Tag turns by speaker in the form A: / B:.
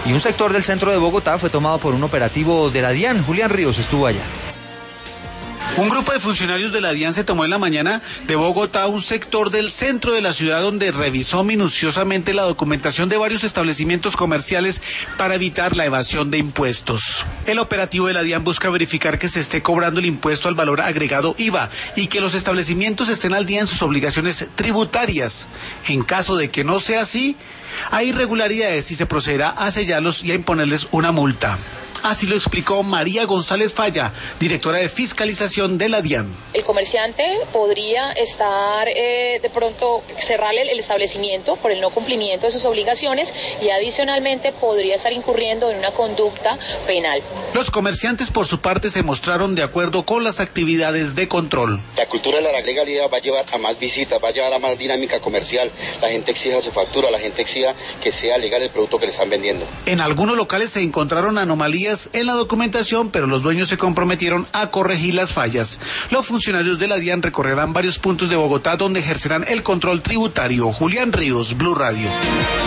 A: y un sector del centro de Bogotá fue tomado por un operativo de la DIAN. Julián Ríos estuvo allá.
B: Un grupo de funcionarios de la DIAN se tomó en la mañana de Bogotá un sector del centro de la ciudad donde revisó minuciosamente la documentación de varios establecimientos comerciales para evitar la evasión de impuestos. El operativo de la DIAN busca verificar que se esté cobrando el impuesto al valor agregado IVA y que los establecimientos estén al día en sus obligaciones tributarias. En caso de que no sea así, hay irregularidades y se procederá a sellarlos y a imponerles una multa. Así lo explicó María González Falla, directora de fiscalización de la DIAN.
C: El comerciante podría estar de pronto cerrarle el establecimiento por el no cumplimiento de sus obligaciones y adicionalmente podría estar incurriendo en una conducta penal.
B: Los comerciantes por su parte se mostraron de acuerdo con las actividades de control.
D: La cultura de la legalidad va a llevar a más visitas, va a llevar a más dinámica comercial. La gente exija su factura, la gente exija que sea legal el producto que le están vendiendo.
B: En algunos locales se encontraron anomalías en la documentación, pero los dueños se comprometieron a corregir las fallas. Los funcionarios de la DIAN recorrerán varios puntos de Bogotá donde ejercerán el control tributario. Julián Ríos, Blue Radio.